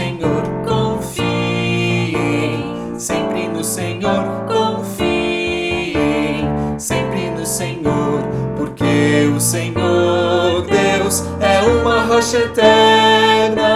Senhor confiem, sempre no Senhor confiem, sempre no Senhor, porque o Senhor Deus é uma rocha eterna.